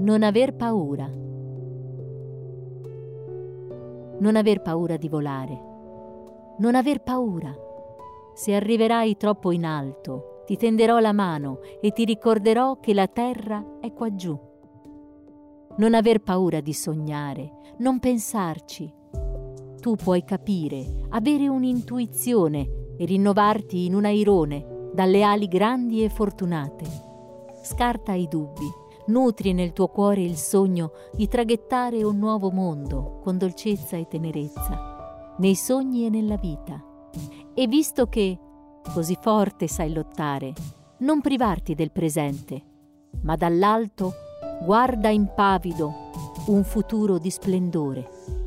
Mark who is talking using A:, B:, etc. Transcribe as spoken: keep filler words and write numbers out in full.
A: Non aver paura. Non aver paura di volare. Non aver paura. Se arriverai troppo in alto, ti tenderò la mano e ti ricorderò che la terra è qua giù. Non aver paura di sognare, non pensarci. Tu puoi capire, avere un'intuizione e rinnovarti in un airone dalle ali grandi e fortunate. Scarta i dubbi, nutri nel tuo cuore il sogno di traghettare un nuovo mondo con dolcezza e tenerezza, nei sogni e nella vita. E visto che così forte sai lottare, non privarti del presente, ma dall'alto guarda impavido un futuro di splendore.